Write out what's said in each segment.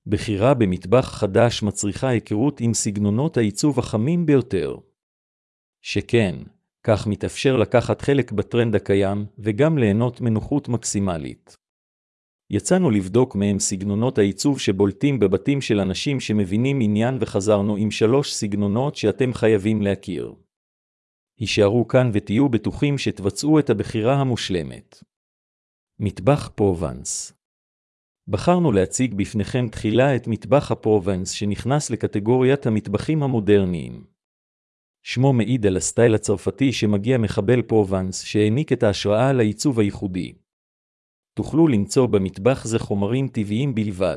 בחירה במטבח חדש מצריכה היכרות עם סגנונות העיצוב החמים ביותר. שכן, כך מתאפשר לקחת חלק בטרנד הקיים וגם ליהנות מנוחות מקסימלית. יצאנו לבדוק מהם סגנונות העיצוב שבולטים בבתים של אנשים שמבינים עניין וחזרנו עם 3 סגנונות שאתם חייבים להכיר. הישארו כאן ותהיו בטוחים שתבצעו את הבחירה המושלמת. מטבח פרובנס. בחרנו להציג בפניכם תחילה את מטבח הפרובנס שנכנס לקטגוריית המטבחים המודרניים. שמו מעיד על הסטייל הצרפתי שמגיע מחבל פרובנס שהעניק את ההשראה לעיצוב הייחודי. תוכלו למצוא במטבח זה חומרים טבעיים בלבד.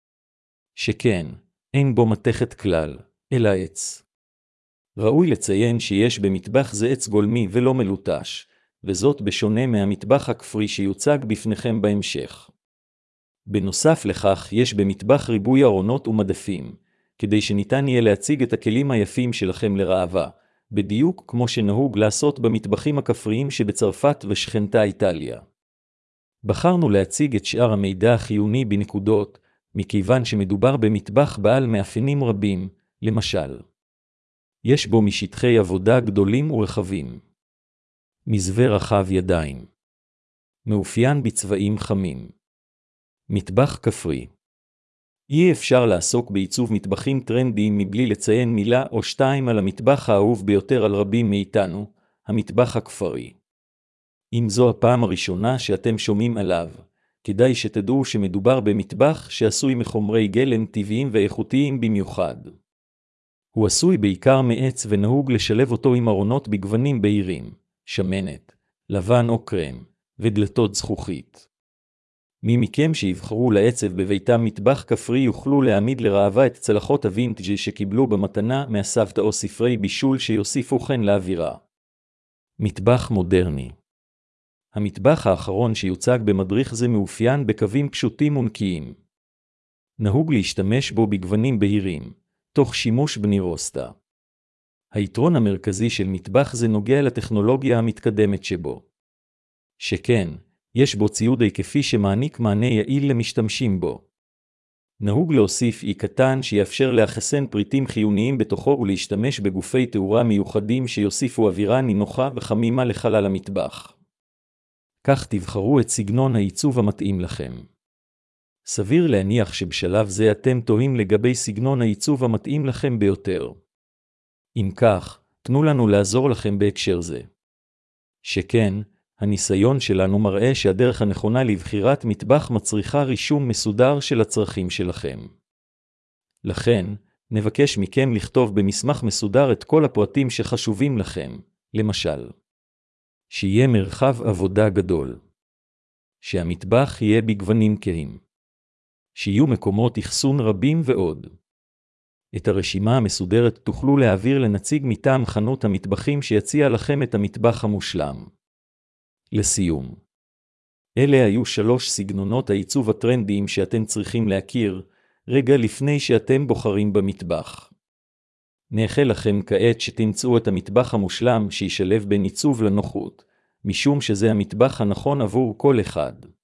שכן, אין בו מתכת כלל, אלא עץ. ראוי לציין שיש במטבח זה עץ גולמי ולא מלוטש, וזאת בשונה מהמטבח הכפרי שיוצג בפניכם בהמשך. בנוסף לכך יש במטבח ריבוי ארונות ומדפים, כדי שניתן יהיה להציג את הכלים היפים שלכם לראווה, בדיוק כמו שנהוג לעשות במטבחים הכפריים שבצרפת ושכנתה איטליה. בחרנו להציג את שאר המידע החיוני בנקודות, מכיוון שמדובר במטבח בעל מאפיינים רבים, למשל. יש בו משטחי עבודה גדולים ורחבים. מזווה רחב ידיים. מאופיין בצבעים חמים. מטבח כפרי. אי אפשר לעסוק בעיצוב מטבחים טרנדיים מבלי לציין מילה או 2 על המטבח האהוב ביותר על רבים מאיתנו, המטבח הכפרי. אם זו הפעם הראשונה שאתם שומעים עליו, כדאי שתדעו שמדובר במטבח שעשוי מחומרי גלם טבעיים ואיכותיים במיוחד. הוא עשוי בעיקר מעץ ונהוג לשלב אותו עם ארונות בגוונים בהירים, שמנת, לבן או קרם, ודלתות זכוכית. מי מכם שיבחרו לעצב בביתם מטבח כפרי יוכלו להעמיד לראווה את צלחות הווינטג' שקיבלו במתנה מהסבתא או ספרי בישול שיוסיפו חן לאווירה. מטבח מודרני. המטבח האחרון שיוצג במדריך זה מאופיין בקווים פשוטים ונקיים. נהוג להשתמש בו בגוונים בהירים, תוך שימוש בנירוסטה. היתרון המרכזי של מטבח זה נוגע לטכנולוגיה המתקדמת שבו. שכן, יש בו ציוד היקפי שמעניק מענה יעיל למשתמשים בו. נהוג להוסיף אי קטן שיאפשר לאחסן פריטים חיוניים בתוכו ולהשתמש בגופי תאורה מיוחדים שיוסיפו אווירה נינוחה וחמימה לחלל המטבח. כך תבחרו את סגנון העיצוב המתאים לכם. סביר להניח שבשלב זה אתם תוהים לגבי סגנון העיצוב המתאים לכם ביותר. אם כך, תנו לנו לעזור לכם בהקשר זה. שכן, הניסיון שלנו מראה שהדרך הנכונה לבחירת מטבח מצריכה רישום מסודר של הצרכים שלכם. לכן, נבקש מכם לכתוב במסמך מסודר את כל הפרטים שחשובים לכם, למשל. שיהיה מרחב עבודה גדול. שהמטבח יהיה בגוונים כהים. שיהיו מקומות אחסון רבים ועוד. את הרשימה המסודרת תוכלו להעביר לנציג מטעם חנות המטבחים שיציע לכם את המטבח המושלם. לסיום. אלה היו 3 סגנונות העיצוב הטרנדיים שאתם צריכים להכיר, רגע לפני שאתם בוחרים במטבח. נאחל לכם כעת שתמצאו את המטבח המושלם שישלב בין עיצוב לנוחות, משום שזה המטבח הנכון עבור כל אחד.